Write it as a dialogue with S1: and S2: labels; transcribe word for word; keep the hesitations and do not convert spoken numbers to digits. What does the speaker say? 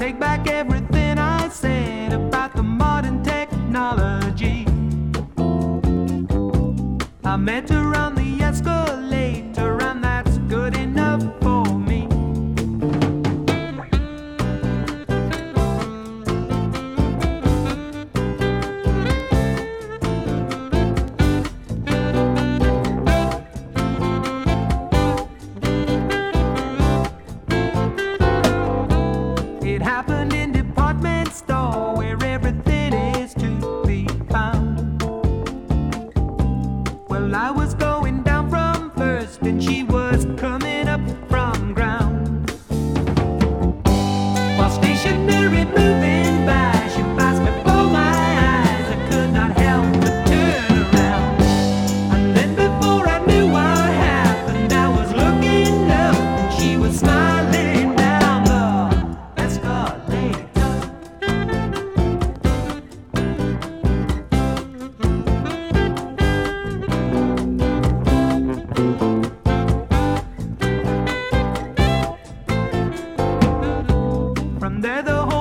S1: take back everything I said about the modern technology. I met her on the escalator, and that's good enough for me. It happened in department store where everything is to be found. Well, I was going down from first and she was coming up from ground. While stationary moving by, she passed before my eyes. I could not help but turn around. And then before I knew what happened, I was looking up and she was smiling down the escalator. From there the